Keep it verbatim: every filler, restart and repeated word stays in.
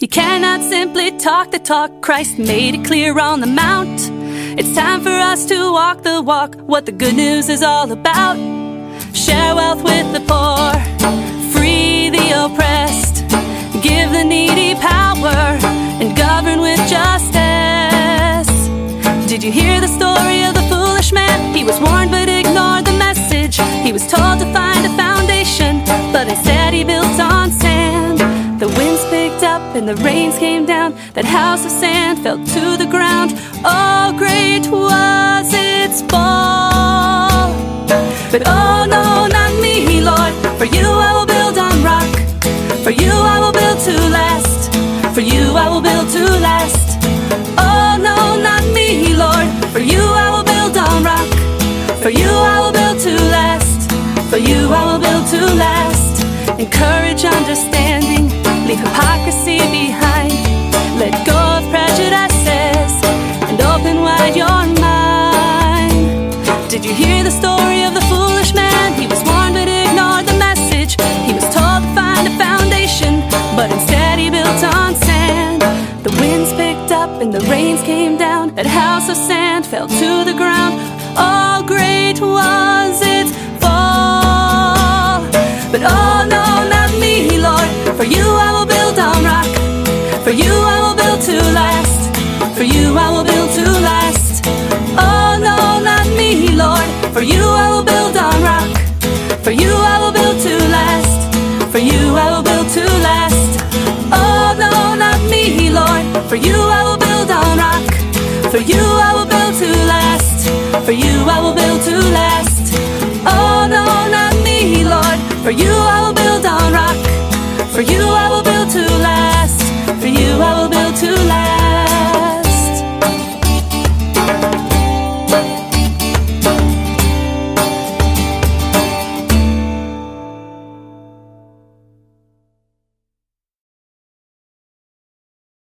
You cannot simply talk the talk. Christ made it clear on the mount. It's time for us to walk the walk, what the good news is all about. Share wealth with the poor, free the oppressed, give the needy power, and govern with justice. Did you hear the story of the foolish man? He was warned but ignored the message. He was told to find a foundation, but instead he built on sand. The winds picked up and the rains came down. That house of sand fell to the ground. Oh, great was its fall. But oh no, not me, Lord. For you I will build on rock. For you I will build to last. For you I will build to last. Oh no, not me, Lord. For you I will build on rock. For you I will build to last. For you I will build to last. Encourage understanding, leave hypocrisy behind. Let go of prejudices and open wide your mind. Did you hear the story of the foolish man? He was warned but ignored the message. He was told to find a foundation, but instead he built on sand. The winds picked up and the rains came down. That house of sand fell to the ground. Oh, great was its fall. But oh no, not me, Lord. For you I will build on rock. For you I will build to last. For you I will build to last. Oh no, not me, Lord. For you I will build on rock. For you I will build to last. For you I will build to last. Oh no, not me, Lord. For you I will build on rock. For you I will build to last. For you I will build to last. Oh no, not me, Lord. For you I will